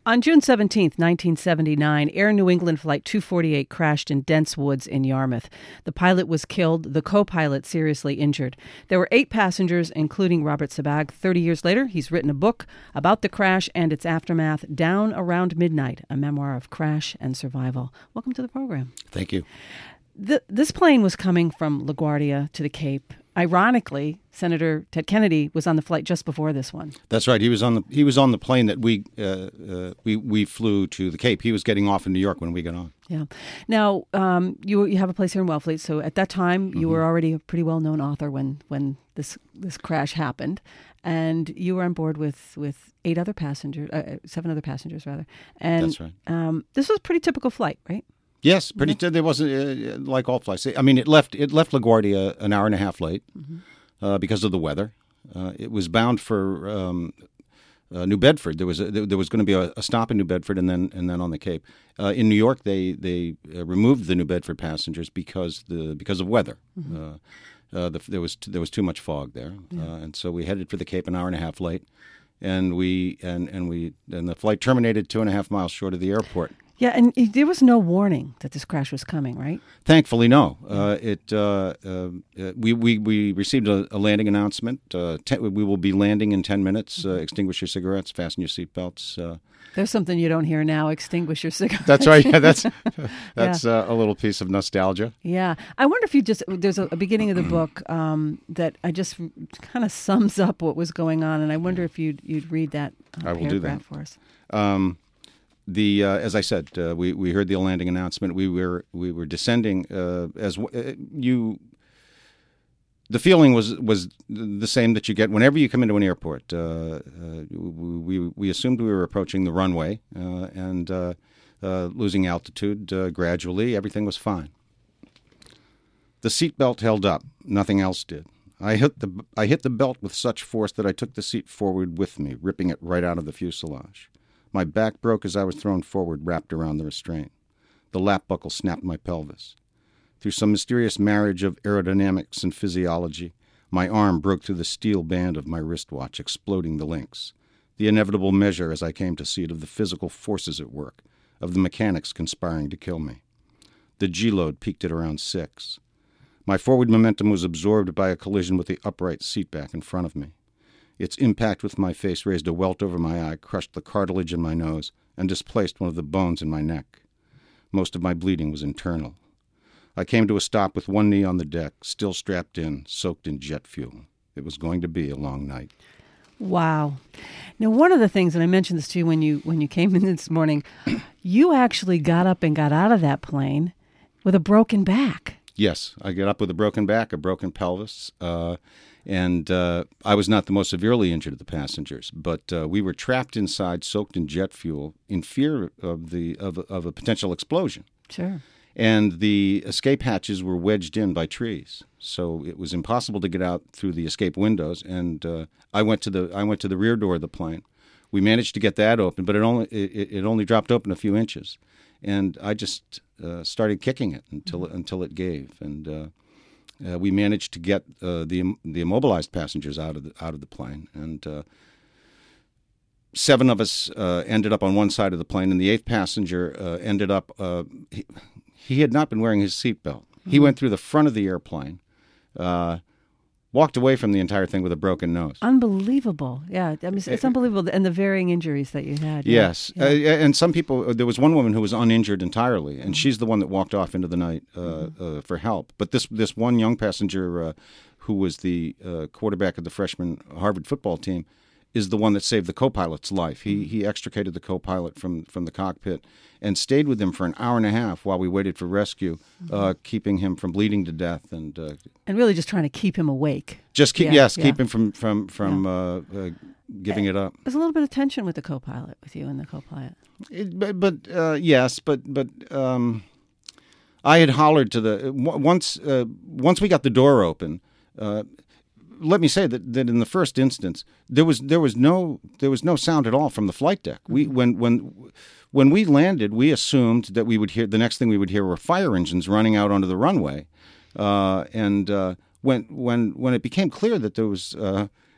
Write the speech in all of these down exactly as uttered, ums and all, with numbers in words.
On June seventeenth, nineteen seventy-nine, Air New England Flight two forty-eight crashed in dense woods in Yarmouth. The pilot was killed, the co-pilot seriously injured. There were eight passengers, including Robert Sabag. Thirty years later, he's written a book about the crash and its aftermath, Down Around Midnight, a memoir of crash and survival. Welcome to the program. Thank you. The, this plane was coming from LaGuardia to the Cape. Ironically, Senator Ted Kennedy was on the flight just before this one. That's right. He was on the he was on the plane that we uh, uh, we we flew to the Cape. He was getting off in New York when we got on. Yeah. Now um, you you have a place here in Wellfleet, so at that time you mm-hmm. were already a pretty well known author when when this this crash happened, and you were on board with, with eight other passengers, uh, seven other passengers rather. And that's right. Um, this was a pretty typical flight, right? Yes, pretty. Yeah. T- there wasn't uh, like all flights. I mean, it left it left LaGuardia an hour and a half late mm-hmm. uh, because of the weather. Uh, it was bound for um, uh, New Bedford. There was a, there was going to be a, a stop in New Bedford and then and then on the Cape. Uh, in New York, they they uh, removed the New Bedford passengers because the because of weather. Mm-hmm. Uh, uh, the, there was t- there was too much fog there, yeah. uh, and so we headed for the Cape an hour and a half late, and we and and we and the flight terminated two and a half miles short of the airport. Yeah, and there was no warning that this crash was coming, right? Thankfully, no. Uh, it uh, uh, we, we we received a, a landing announcement. Uh, ten, we will be landing in ten minutes. Uh, extinguish your cigarettes. Fasten your seatbelts. Uh, There's something you don't hear now. Extinguish your cigarettes. That's right. Yeah, that's that's yeah. Uh, a little piece of nostalgia. Yeah, I wonder if you just there's a, a beginning of the book um, that I just kind of sums up what was going on, and I wonder if you'd you'd read that uh, I will do that for us. Um, The uh, as I said, uh, we we heard the landing announcement. We were we were descending uh, as uh, you. The feeling was was the same that you get whenever you come into an airport. Uh, uh, we we assumed we were approaching the runway uh, and uh, uh, losing altitude uh, gradually. Everything was fine. The seatbelt held up. Nothing else did. I hit the I hit the belt with such force that I took the seat forward with me, ripping it right out of the fuselage. My back broke as I was thrown forward, wrapped around the restraint. The lap buckle snapped my pelvis. Through some mysterious marriage of aerodynamics and physiology, my arm broke through the steel band of my wristwatch, exploding the links. The inevitable measure, as I came to see it, of the physical forces at work, of the mechanics conspiring to kill me. The G-load peaked at around six. My forward momentum was absorbed by a collision with the upright seat back in front of me. Its impact with my face raised a welt over my eye, crushed the cartilage in my nose, and displaced one of the bones in my neck. Most of my bleeding was internal. I came to a stop with one knee on the deck, still strapped in, soaked in jet fuel. It was going to be a long night. Wow. Now, one of the things, and I mentioned this to you when you when you came in this morning, you actually got up and got out of that plane with a broken back. Yes, I got up with a broken back, a broken pelvis, uh, and uh, I was not the most severely injured of the passengers, but uh, we were trapped inside, soaked in jet fuel, in fear of the of, of a potential explosion. Sure. And the escape hatches were wedged in by trees, so it was impossible to get out through the escape windows. And uh, I went to the I went to the rear door of the plane. We managed to get that open, but it only it, it only dropped open a few inches, and I just uh, started kicking it until mm-hmm. until it gave, and uh, uh, we managed to get uh, the the immobilized passengers out of the out of the plane, and uh, seven of us uh, ended up on one side of the plane, and the eighth passenger uh, ended up. Uh, he, he had not been wearing his seatbelt. Mm-hmm. He went through the front of the airplane. Uh, Walked away from the entire thing with a broken nose. Unbelievable. Yeah, I mean, it's, it's unbelievable. And the varying injuries that you had. Yes. Yeah. Yeah. Uh, and some people, there was one woman who was uninjured entirely, and mm-hmm. she's the one that walked off into the night uh, mm-hmm. uh, for help. But this this one young passenger uh, who was the uh, quarterback of the freshman Harvard football team is the one that saved the co-pilot's life. He he extricated the co-pilot from, from the cockpit and stayed with him for an hour and a half while we waited for rescue, mm-hmm. uh, keeping him from bleeding to death. And uh, and really just trying to keep him awake. Just keep, yeah, yes, yeah. keep him from, from, from yeah. uh, uh, giving it up. There's a little bit of tension with the co-pilot, with you and the co-pilot. It, but but uh, yes, but but um, I had hollered to the, once uh, once we got the door open, uh, let me say that, that in the first instance there was there was no there was no sound at all from the flight deck. We when when when we landed, we assumed that we would hear the next thing we would hear were fire engines running out onto the runway, uh, and uh, when when when it became clear that there was uh,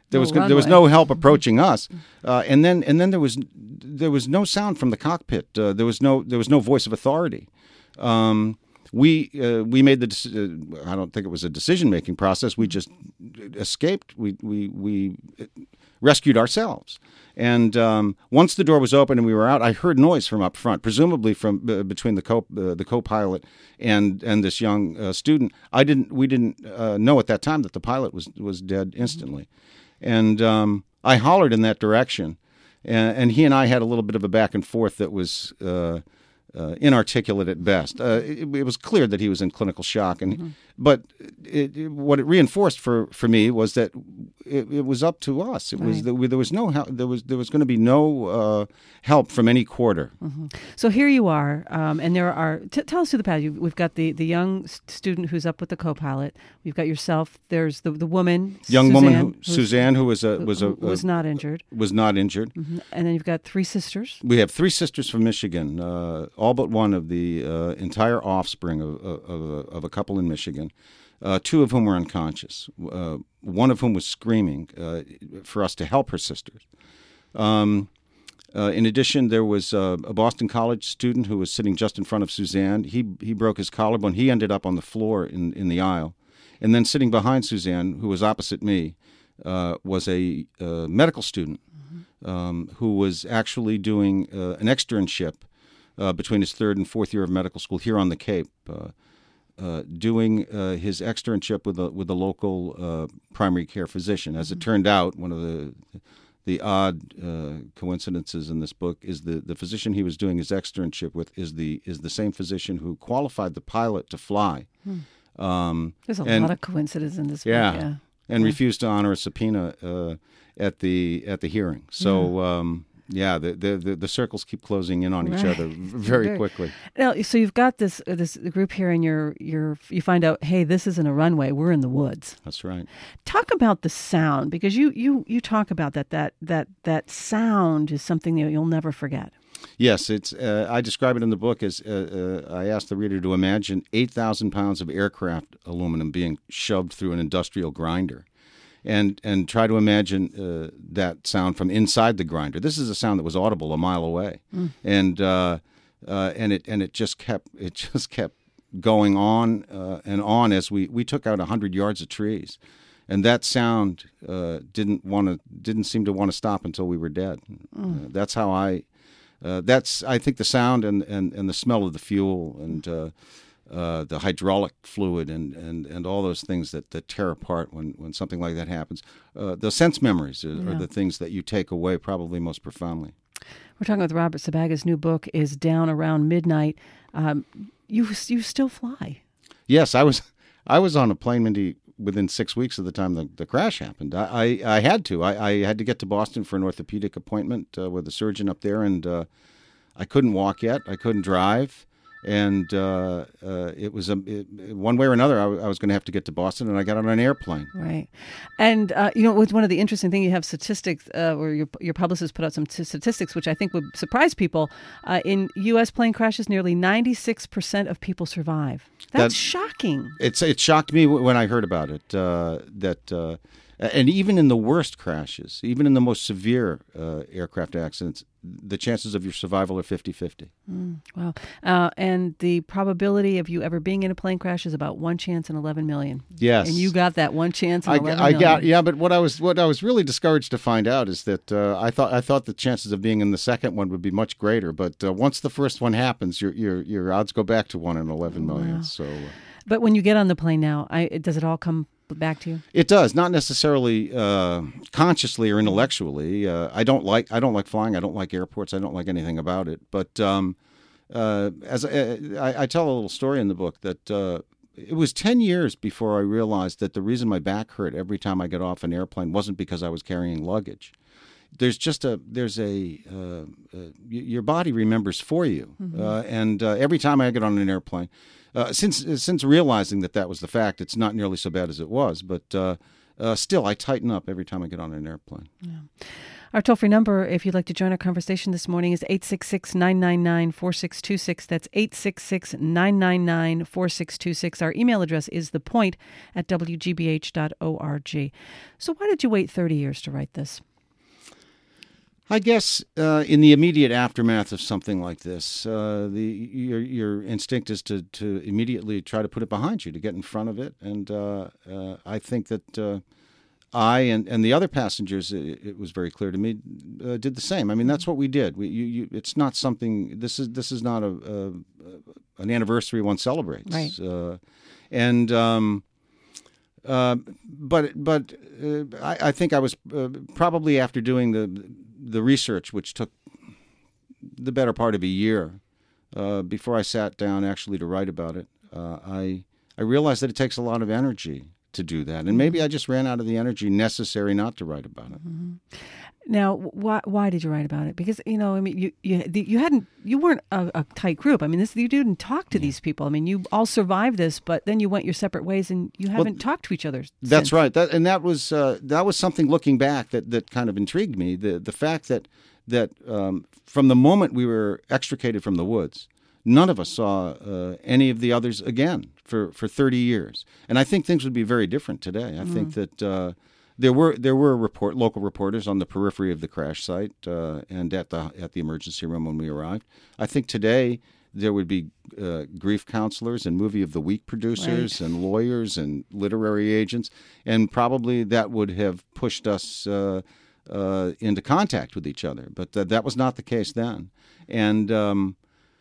There no was there was no help approaching us, uh, and then and then there was there was no sound from the cockpit. Uh, there was no there was no voice of authority. Um, we uh, we made the uh, I don't think it was a decision making process. We just escaped. We we we rescued ourselves. And um, once the door was open and we were out, I heard noise from up front, presumably from uh, between the co uh, the co-pilot and and this young uh, student. I didn't we didn't uh, know at that time that the pilot was was dead instantly, and um, I hollered in that direction, and, and he and I had a little bit of a back and forth that was uh, uh, inarticulate at best. Uh, it, it was clear that he was in clinical shock, and mm-hmm. but it, it, what it reinforced for, for me was that it, it was up to us. It right. was that we, there was no help, there was there was going to be no uh, help from any quarter. Mm-hmm. So here you are, um, and there are. T- tell us who the pilot. You, we've got the, the young student who's up with the co-pilot. We've got yourself. There's the the woman, young Suzanne, woman, who, Suzanne, who was a was a, who was a, not injured. Was not injured. Mm-hmm. And then you've got three sisters. We have three sisters from Michigan. Uh, all but one of the uh, entire offspring of, of, of, of a couple in Michigan. Uh, two of whom were unconscious, uh, one of whom was screaming uh, for us to help her sisters. Um, uh, in addition, there was uh, a Boston College student who was sitting just in front of Suzanne. He he broke his collarbone. He ended up on the floor in, in the aisle. And then sitting behind Suzanne, who was opposite me, uh, was a uh, medical student mm-hmm. um, who was actually doing uh, an externship uh, between his third and fourth year of medical school here on the Cape. Uh, Uh, doing uh, his externship with a with a local uh, primary care physician. As it turned out, one of the the odd uh, coincidences in this book is the, the physician he was doing his externship with is the is the same physician who qualified the pilot to fly. Hmm. Um, There's a and, lot of coincidences in this yeah, book. Yeah, and yeah. refused to honor a subpoena uh, at the at the hearing. So. Yeah. Um, Yeah, the, the the circles keep closing in on each right. other very, very quickly. Now, so you've got this uh, this group here, and you're you're you find out, hey, this isn't a runway; we're in the woods. That's right. Talk about the sound, because you you you talk about that that that that sound is something that you'll never forget. Yes, it's. Uh, I describe it in the book as uh, uh, I asked the reader to imagine eight thousand pounds of aircraft aluminum being shoved through an industrial grinder. And and try to imagine uh, that sound from inside the grinder. This is a sound that was audible a mile away, mm. and uh, uh, and it and it just kept it just kept going on uh, and on as we, we took out a hundred yards of trees, and that sound uh, didn't want to didn't seem to want to stop until we were dead. Mm. Uh, that's how I. Uh, that's I think the sound and, and, and the smell of the fuel and. Uh, Uh, the hydraulic fluid and, and, and all those things that, that tear apart when, when something like that happens. Uh, the sense memories are, yeah. are the things that you take away probably most profoundly. We're talking with Robert Sabaga's new book is Down Around Midnight. Um, you you still fly? Yes, I was I was on a plane, Mindy, within six weeks of the time the, the crash happened. I, I, I had to. I, I had to get to Boston for an orthopedic appointment uh, with a surgeon up there, and uh, I couldn't walk yet. I couldn't drive. And uh, uh, it was a it, one way or another. I, w- I was going to have to get to Boston, and I got on an airplane. Right, and uh, you know, with one of the interesting things, you have statistics, uh, or your your publicist put out some t- statistics, which I think would surprise people. Uh, in U S plane crashes, nearly ninety-six percent of people survive. That's that, shocking. It's it shocked me when I heard about it. Uh, that. Uh, And even in the worst crashes, even in the most severe uh, aircraft accidents, the chances of your survival are fifty-fifty. Mm, wow. Uh, and the probability of you ever being in a plane crash is about one chance in eleven million. Yes. And you got that one chance in I, eleven I million. got, yeah, but what I was what I was really discouraged to find out is that uh, I thought I thought the chances of being in the second one would be much greater. But uh, once the first one happens, your your your odds go back to one in eleven million. Wow. So. Uh, but when you get on the plane now, I, does it all come back to you? It does, not necessarily uh, consciously or intellectually. Uh, I don't like I don't like flying. I don't like airports. I don't like anything about it. But um, uh, as I, I, I tell a little story in the book that uh, it was ten years before I realized that the reason my back hurt every time I got off an airplane wasn't because I was carrying luggage. There's just a there's a uh, uh, your body remembers for you, mm-hmm. uh, and uh, every time I get on an airplane. Uh, since since realizing that that was the fact, it's not nearly so bad as it was. But uh, uh, still I tighten up every time I get on an airplane. Yeah. Our toll-free number, if you'd like to join our conversation this morning, is eight six six, nine nine nine, four six two six. That's eight six six, nine nine nine, four six two six. Our email address is thepoint at w g b h dot org. So why did you wait thirty years to write this? I guess uh, in the immediate aftermath of something like this, uh, the your your instinct is to, to immediately try to put it behind you, to get in front of it. And uh, uh, I think that uh, I and, and the other passengers, it, it was very clear to me, uh, did the same. I mean, that's what we did. We, you, you, it's not something. This is this is not a, a an anniversary one celebrates. Right. Uh, and um, uh, but but uh, I, I think I was uh, probably after doing the the research, which took the better part of a year uh, before I sat down actually to write about it. Uh, I I realized that it takes a lot of energy to do that, and maybe I just ran out of the energy necessary not to write about it. Mm-hmm. Now, why why did you write about it? Because you know, I mean, you you you hadn't you weren't a, a tight group. I mean, this you didn't talk to yeah. these people. I mean, you all survived this, but then you went your separate ways, and you haven't well, talked to each other. That's since. right. That and that was uh, that was something looking back that, that kind of intrigued me. The the fact that that um, from the moment we were extricated from the woods, none of us saw uh, any of the others again for, for thirty years. And I think things would be very different today. I mm. think that uh, there were there were report local reporters on the periphery of the crash site uh, and at the at the emergency room when we arrived. I think today there would be uh, grief counselors and movie of the week producers right. and lawyers and literary agents, and probably that would have pushed us uh, uh, into contact with each other. But th- that was not the case then. And um,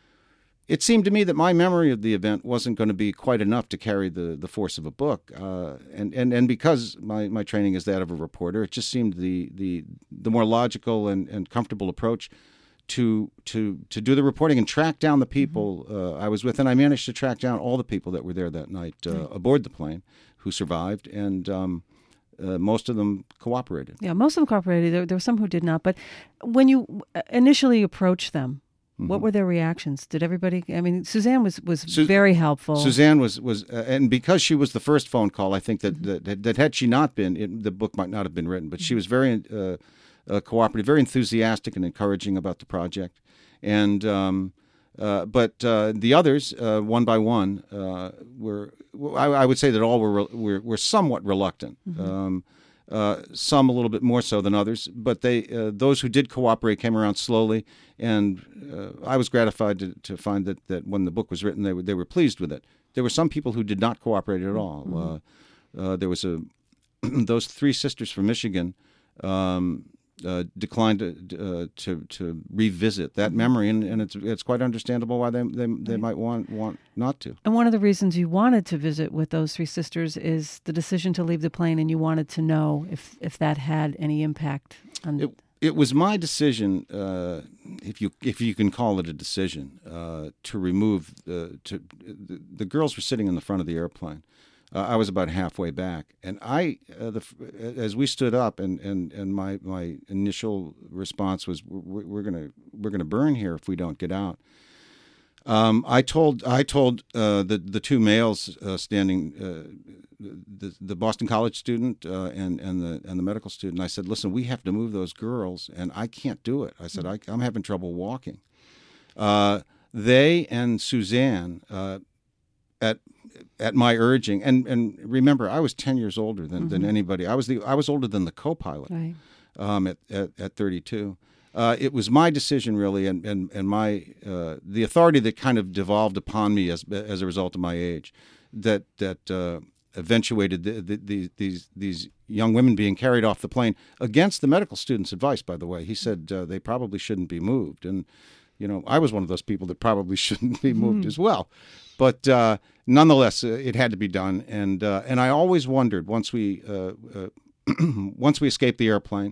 it seemed to me that my memory of the event wasn't going to be quite enough to carry the, the force of a book. Uh, and, and, and because my, my training is that of a reporter, it just seemed the the, the more logical and, and comfortable approach to to to do the reporting and track down the people uh, I was with. And I managed to track down all the people that were there that night uh, right. aboard the plane who survived. And um, uh, most of them cooperated. Yeah, most of them cooperated. There, there were some who did not. But when you initially approached them, what were their reactions? Did everybody? I mean, Suzanne was, was Su- very helpful. Suzanne was was, uh, and because she was the first phone call, I think that mm-hmm. that, that had she not been, it, the book might not have been written. But mm-hmm. she was very uh, uh, cooperative, very enthusiastic, and encouraging about the project. And um, uh, but uh, the others, uh, one by one, uh, were. I, I would say that all were were, were somewhat reluctant. Mm-hmm. Um, Uh, some a little bit more so than others, but they uh, those who did cooperate came around slowly, and uh, I was gratified to, to find that, that when the book was written, they were they were pleased with it. There were some people who did not cooperate at all. Mm-hmm. Uh, uh, there was a those three sisters from Michigan um, uh, declined to, uh, to to revisit that memory, and, and it's it's quite understandable why they they, they right. might want want not to. And one of the reasons you wanted to visit with those three sisters is the decision to leave the plane, and you wanted to know if, if that had any impact on it. It was my decision, uh, if you if you can call it a decision, uh, to remove the to the, the girls were sitting in the front of the airplane. Uh, I was about halfway back, and I, uh, the, as we stood up, and, and, and my, my initial response was, "We're, we're gonna we're gonna burn here if we don't get out." Um, I told I told uh, the the two males uh, standing, uh, the the Boston College student uh, and and the and the medical student. I said, "Listen, we have to move those girls, and I can't do it." I said, I, "I'm having trouble walking." Uh, they and Suzanne, uh, at at my urging, and, and remember, I was ten years older than, mm-hmm. than anybody. I was the I was older than the co-pilot right. um, at, at at thirty-two. Uh, it was my decision, really, and and and my uh, the authority that kind of devolved upon me as as a result of my age, that that uh, eventuated the, the, the, these these young women being carried off the plane against the medical student's advice. By the way, he said uh, they probably shouldn't be moved, and you know, I was one of those people that probably shouldn't be moved mm. as well. But uh, nonetheless, uh, it had to be done, and uh, and I always wondered once we uh, uh, once we escaped the airplane.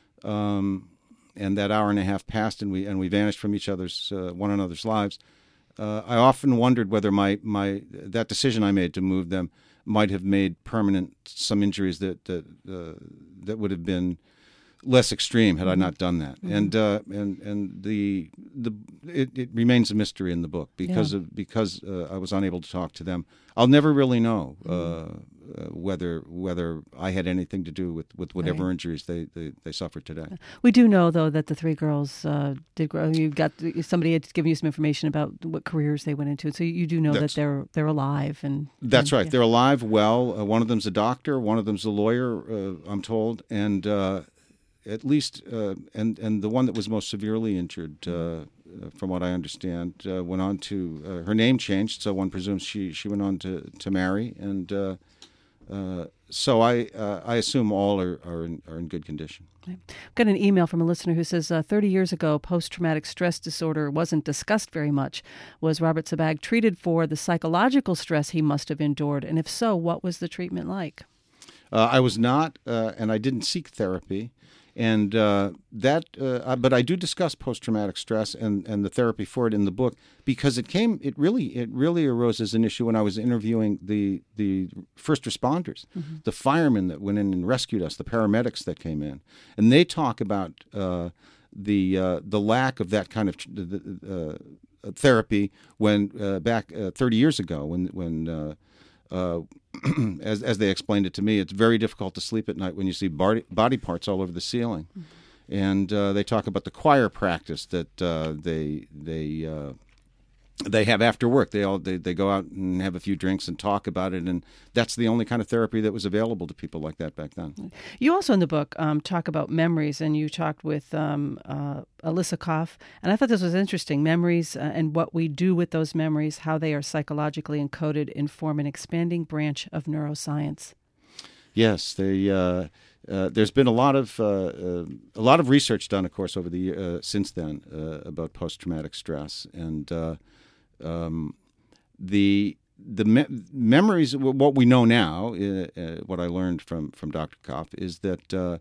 Um, and that hour and a half passed, and we and we vanished from each other's uh, one another's lives. Uh, I often wondered whether my my that decision I made to move them might have made permanent some injuries that that uh, that would have been less extreme had I not done that. Mm-hmm. And uh, and and the the it, it remains a mystery in the book because Yeah. of because uh, I was unable to talk to them. I'll never really know uh, Mm-hmm. uh, whether whether I had anything to do with, with whatever Right. injuries they, they, they suffered today. We do know, though, that the three girls uh, did grow. You got somebody had given you some information about what careers they went into, so you do know That's- that they're they're alive. And That's and, right. yeah. They're alive, well. Uh, one of them's a doctor. One of them's a lawyer, uh, I'm told. And uh, at least, uh, and, and the one that was most severely injured, uh, uh, from what I understand, uh, went on to, uh, her name changed, so one presumes she, she went on to, to marry. And uh, uh, so I uh, I assume all are, are, in, are in good condition. Got an email from a listener who says, uh, thirty years ago, post-traumatic stress disorder wasn't discussed very much. Was Robert Sabag treated for the psychological stress he must have endured? And if so, what was the treatment like? Uh, I was not, uh, and I didn't seek therapy. And uh, that, uh, but I do discuss post-traumatic stress and, and the therapy for it in the book because it came, it really, it really arose as an issue when I was interviewing the the first responders, mm-hmm. the firemen that went in and rescued us, the paramedics that came in, and they talk about uh, the uh, the lack of that kind of uh, therapy when uh, back uh, thirty years ago when when. Uh, Uh, as as they explained it to me, it's very difficult to sleep at night when you see body, body parts all over the ceiling. Mm-hmm. And uh, they talk about the choir practice that uh, they they uh, they have after work. They all they, they go out and have a few drinks and talk about it, and that's the only kind of therapy that was available to people like that back then. You also in the book um, talk about memories, and you talked with um, uh, Alyssa Koff, and I thought this was interesting. Memories uh, and what we do with those memories, how they are psychologically encoded, inform an expanding branch of neuroscience. Yes, they. Uh, uh, there's been a lot of uh, uh, a lot of research done, of course, over the uh, since then uh, about post-traumatic stress and. Uh, Um, the the me- memories, what we know now, uh, uh, what I learned from, from Doctor Koff is that uh,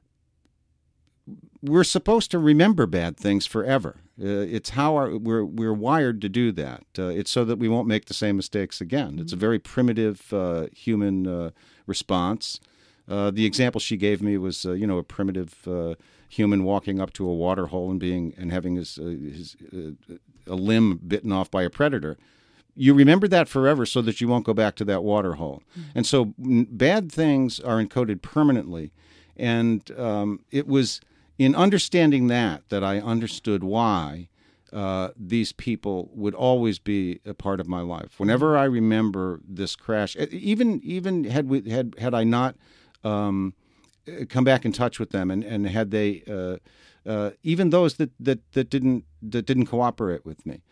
we're supposed to remember bad things forever. Uh, it's how our, we're we're wired to do that. Uh, it's so that we won't make the same mistakes again. Mm-hmm. It's a very primitive uh, human uh, response. Uh, the example she gave me was, uh, you know, a primitive uh, human walking up to a water hole and being and having his uh, his uh, a limb bitten off by a predator. You remember that forever so that you won't go back to that water hole. Mm-hmm. And so n- bad things are encoded permanently. And um, it was in understanding that that I understood why uh, these people would always be a part of my life. Whenever I remember this crash, even even had we had had I not um, come back in touch with them, and, and had they uh, uh, even those that, that, that didn't that didn't cooperate with me,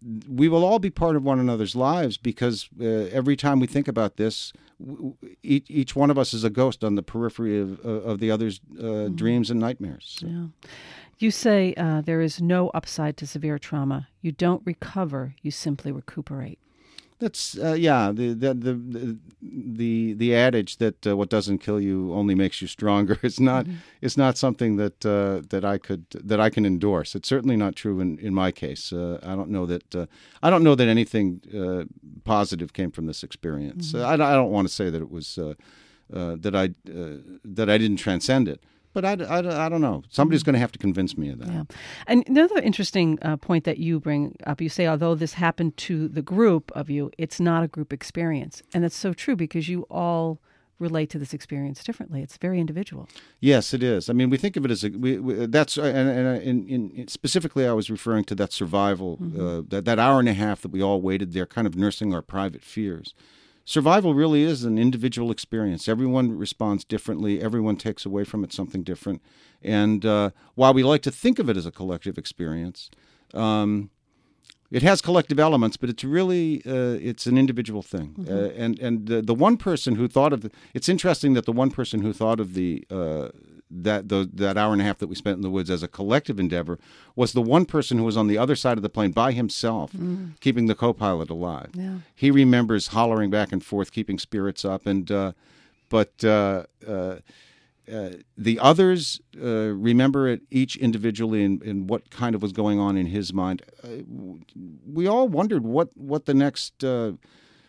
we will all be part of one another's lives because uh, every time we think about this, w- each, each one of us is a ghost on the periphery of, of the other's uh, mm-hmm. dreams and nightmares. So. Yeah. You say uh, there is no upside to severe trauma. You don't recover, you simply recuperate. That's uh, yeah the the the the, the adage that uh, what doesn't kill you only makes you stronger is not mm-hmm. is not something that uh, that I could that I can endorse. It's certainly not true in, in my case. Uh, I don't know that uh, I don't know that anything uh, positive came from this experience. Mm-hmm. I, I don't want to say that it was uh, uh, that I uh, that I didn't transcend it. But I, I, I don't know. Somebody's going to have to convince me of that. Yeah. And another interesting uh, point that you bring up, you say, although this happened to the group of you, it's not a group experience. And that's so true because you all relate to this experience differently. It's very individual. Yes, it is. I mean, we think of it as a, we, we, that's, and, and in, in, specifically I was referring to that survival, mm-hmm. uh, that, that hour and a half that we all waited there kind of nursing our private fears. Survival really is an individual experience. Everyone responds differently. Everyone takes away from it something different. And uh, while we like to think of it as a collective experience, um, it has collective elements, but it's really uh, it's an individual thing. Mm-hmm. Uh, and and the, the one person who thought of the, it's interesting that the one person who thought of the uh, that the, that hour and a half that we spent in the woods as a collective endeavor was the one person who was on the other side of the plane by himself, mm. keeping the co-pilot alive. Yeah. He remembers hollering back and forth, keeping spirits up, and uh, but uh, uh, uh, the others uh, remember it each individually and, and what kind of was going on in his mind. Uh, we all wondered what what the next. Uh,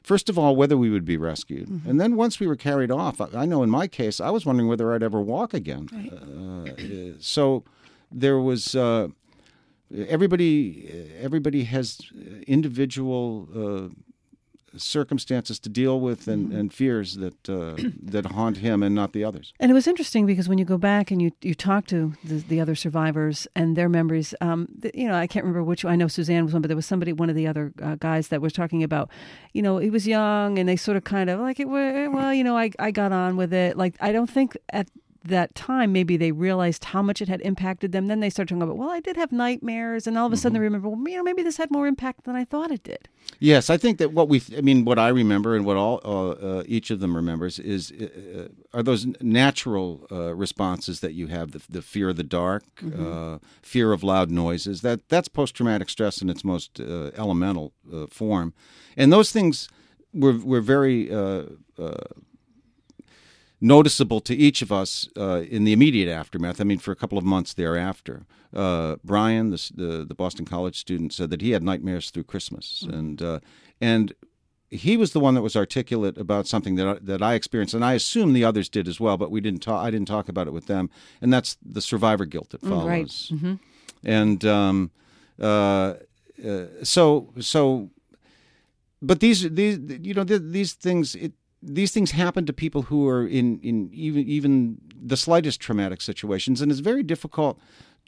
first of all, whether we would be rescued. Mm-hmm. And then once we were carried off, I, I know in my case, I was wondering whether I'd ever walk again. Right. Uh, so there was... Uh, everybody, everybody has individual... Uh, circumstances to deal with and, and fears that uh, that haunt him and not the others. And it was interesting because when you go back and you, you talk to the, the other survivors and their memories, um, the, you know, I can't remember which, I know Suzanne was one, but there was somebody, one of the other uh, guys that was talking about, you know, he was young and they sort of kind of like, it well, you know, I, I got on with it. Like, I don't think at that time maybe they realized how much it had impacted them. Then they started talking about, well, I did have nightmares, and all of a sudden mm-hmm. they remember, well, you know, maybe this had more impact than I thought it did. Yes, I think that what we, I mean, what I remember and what all uh, uh, each of them remembers is uh, are those natural uh, responses that you have: the, the fear of the dark, mm-hmm. uh, fear of loud noises. That that's post-traumatic stress in its most uh, elemental uh, form, and those things were were very. Uh, uh, noticeable to each of us uh, in the immediate aftermath. I mean, for a couple of months thereafter. Uh, Brian, the, the the Boston College student, said that he had nightmares through Christmas, mm-hmm. and uh, and he was the one that was articulate about something that I, that I experienced, and I assume the others did as well, but we didn't talk. I didn't talk about it with them, and that's the survivor guilt that follows. Right. Mm-hmm. And um, uh, uh, so so, but these these you know these things it. These things happen to people who are in, in even even the slightest traumatic situations, and it's very difficult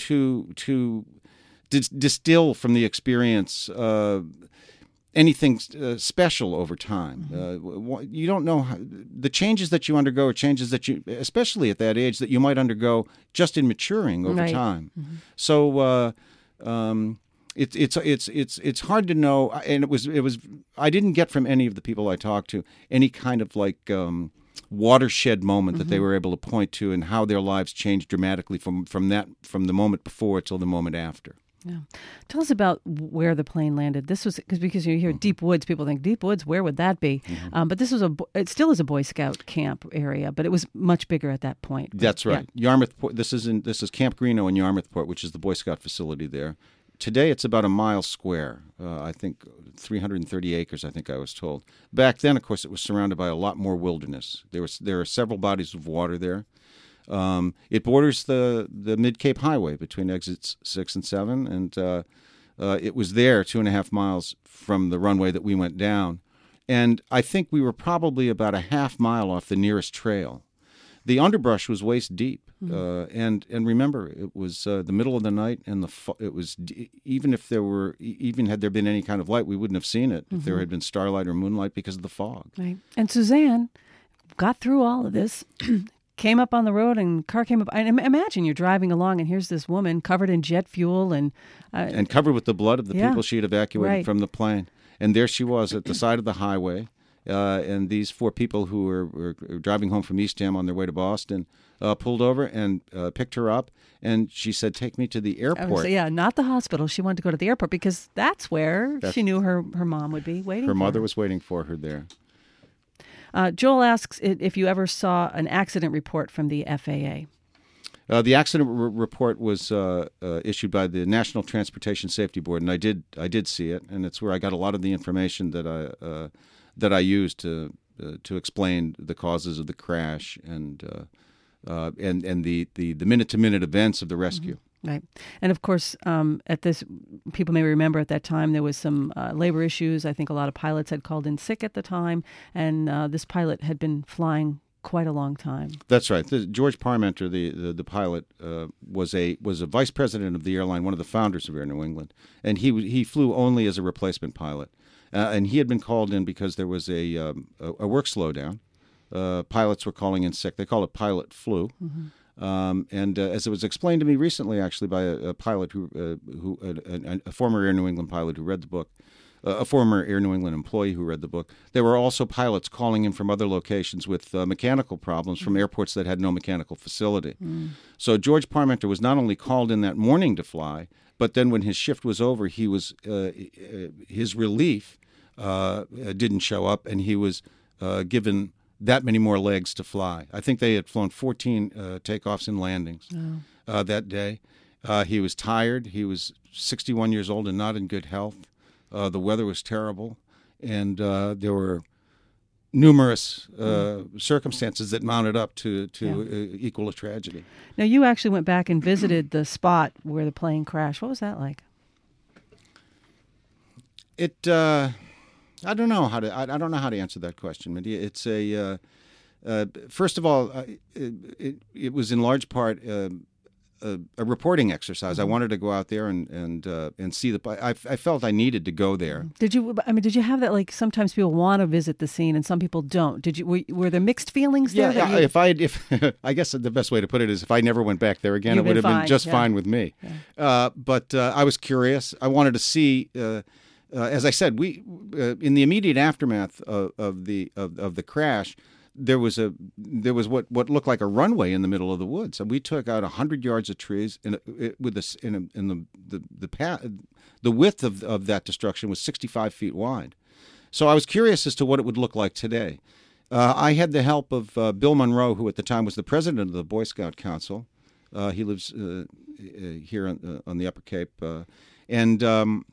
to to dis- distill from the experience uh, anything uh, special over time. Mm-hmm. Uh, you don't know how, the changes that you undergo are changes that you, especially at that age, that you might undergo just in maturing over right. time. Mm-hmm. So. Uh, um, It's it's it's it's it's hard to know, and it was it was I didn't get from any of the people I talked to any kind of like um, watershed moment mm-hmm. that they were able to point to, and how their lives changed dramatically from from that from the moment before till the moment after. Yeah, tell us about where the plane landed. This was because because you hear mm-hmm. deep woods, people think deep woods. Where would that be? Mm-hmm. Um, but this was a it still is a Boy Scout camp area, but it was much bigger at that point. But, That's right, yeah. Yarmouthport. This is in this is Camp Greeno in Yarmouthport, which is the Boy Scout facility there. Today it's about a mile square, uh, I think three hundred thirty acres, I think I was told. Back then, of course, it was surrounded by a lot more wilderness. There was there are several bodies of water there. Um, it borders the, the Mid-Cape Highway between exits six and seven, and uh, uh, it was there two and a half miles from the runway that we went down. And I think we were probably about a half mile off the nearest trail. The underbrush was waist deep, mm-hmm. uh, and and remember, it was uh, the middle of the night, and the fo- it was d- even if there were even had there been any kind of light, we wouldn't have seen it mm-hmm. if there had been starlight or moonlight because of the fog. Right. And Suzanne got through all of this, came up on the road, and car came up. I imagine you're driving along, and here's this woman covered in jet fuel and uh, and covered with the blood of the yeah. people she had evacuated right. from the plane, and there she was at the side of the highway. Uh, and these four people who were, were driving home from Eastham on their way to Boston uh, pulled over and uh, picked her up, and she said, "Take me to the airport." Say, yeah, not the hospital. She wanted to go to the airport because that's where that's, she knew her, her mom would be waiting her for mother her. was waiting for her there. Uh, Joel asks if you ever saw an accident report from the F A A. Uh, the accident r- report was uh, uh, issued by the National Transportation Safety Board, and I did I did see it, and it's where I got a lot of the information that I uh, that I used to uh, to explain the causes of the crash and uh, uh, and and the, the, the minute-to-minute events of the rescue. Mm-hmm. Right. And of course, um, at this, people may remember at that time there was some uh, labor issues. I think a lot of pilots had called in sick at the time, and uh, this pilot had been flying quite a long time. That's right. The, George Parmenter, the the, the pilot, uh, was a was a vice president of the airline, one of the founders of Air New England, and he he flew only as a replacement pilot. Uh, and he had been called in because there was a um, a, a work slowdown. Uh, pilots were calling in sick. They call it pilot flu. Mm-hmm. Um, and uh, as it was explained to me recently, actually, by a, a pilot who uh, who a, a, a former Air New England pilot who read the book, uh, a former Air New England employee who read the book, there were also pilots calling in from other locations with uh, mechanical problems mm-hmm. from airports that had no mechanical facility. Mm. So George Parmenter was not only called in that morning to fly, but then when his shift was over, he was uh, his relief uh, didn't show up, and he was uh, given that many more legs to fly. I think they had flown fourteen uh, takeoffs and landings oh. uh, that day. Uh, he was tired. He was sixty-one years old and not in good health. Uh, the weather was terrible, and uh, there were numerous uh, circumstances that mounted up to, to Yeah. uh, equal a tragedy. Now, you actually went back and visited the spot where the plane crashed. What was that like? It, uh, I don't know how to, I, I don't know how to answer that question, Mindy. It's a, uh, uh, first of all, uh, it, it, it was in large part uh, a, a reporting exercise. I wanted to go out there and and uh, and see the. I, I felt I needed to go there. Did you? I mean, did you have that? Like sometimes people want to visit the scene, and some people don't. Did you? Were, were there mixed feelings there? Yeah, that you, if I if I guess the best way to put it is if I never went back there again, You've it would been have fine, been just yeah. fine with me. Yeah. Uh, but uh, I was curious. I wanted to see. Uh, uh, as I said, we uh, in the immediate aftermath of, of the of, of the crash. There was a there was what, what looked like a runway in the middle of the woods, and we took out a hundred yards of trees. In a, it, with this in, a, in the the the path, the width of of that destruction was sixty-five feet wide. So I was curious as to what it would look like today. Uh, I had the help of uh, Bill Monroe, who at the time was the president of the Boy Scout Council. Uh, he lives uh, here on, uh, on the Upper Cape, uh, and um,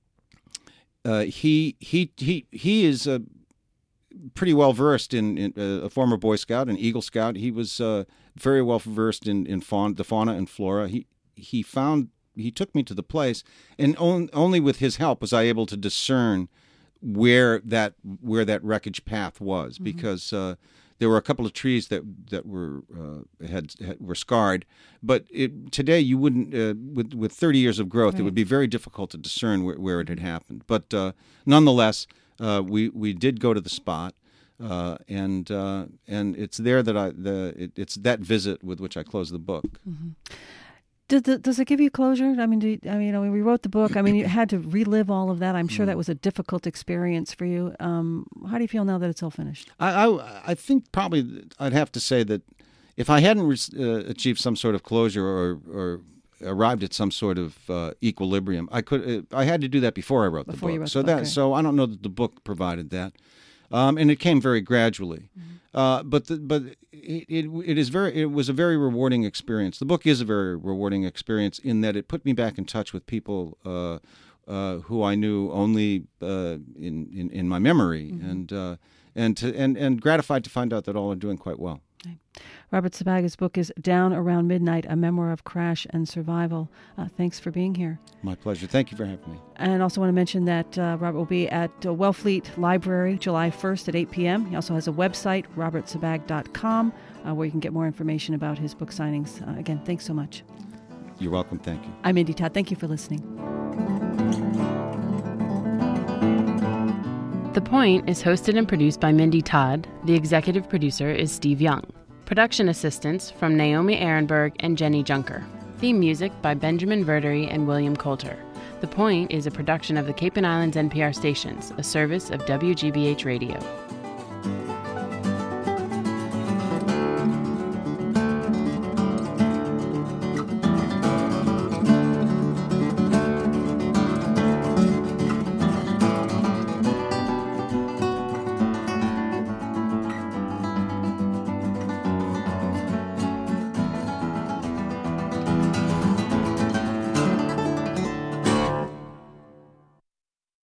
uh, he he he he is a pretty well versed in, in uh, a former Boy Scout, an Eagle Scout. He was uh, very well versed in in fauna, the fauna and flora. He he found he took me to the place, and on, only with his help was I able to discern where that where that wreckage path was, mm-hmm. because uh, there were a couple of trees that that were uh, had, had were scarred. But it, today you wouldn't uh, with with thirty years of growth, right. It would be very difficult to discern where, where it had happened. But uh, nonetheless. Uh, we we did go to the spot, uh, and uh, and it's there that I the it, it's that visit with which I close the book. Mm-hmm. Does the, does it give you closure? I mean, do you, I mean, you know, when we wrote the book, I mean, you had to relive all of that. I'm sure that was a difficult experience for you. Um, how do you feel now that it's all finished? I I, I think probably I'd have to say that if I hadn't re- uh, achieved some sort of closure or or arrived at some sort of uh, equilibrium, I could. Uh, I had to do that before I wrote before the book. You wrote so the book, that okay. so I don't know that the book provided that, um, and it came very gradually. Mm-hmm. Uh, but the, but it, it it is very it was a very rewarding experience. The book is a very rewarding experience in that it put me back in touch with people uh, uh, who I knew only uh, in, in in my memory, mm-hmm. and uh, and to and and gratified to find out that all are doing quite well. Okay. Robert Sabaga's book is Down Around Midnight, A Memoir of Crash and Survival. Uh, thanks for being here. My pleasure. Thank you for having me. And also want to mention that uh, Robert will be at uh, Wellfleet Library July first at eight p.m. He also has a website, robert sabag dot com, uh, where you can get more information about his book signings. Uh, again, thanks so much. You're welcome. Thank you. I'm Mindy Todd. Thank you for listening. The Point is hosted and produced by Mindy Todd. The executive producer is Steve Young. Production assistance from Naomi Ehrenberg and Jenny Junker. Theme music by Benjamin Verdery and William Coulter. The Point is a production of the Cape and Islands N P R stations, a service of W G B H Radio.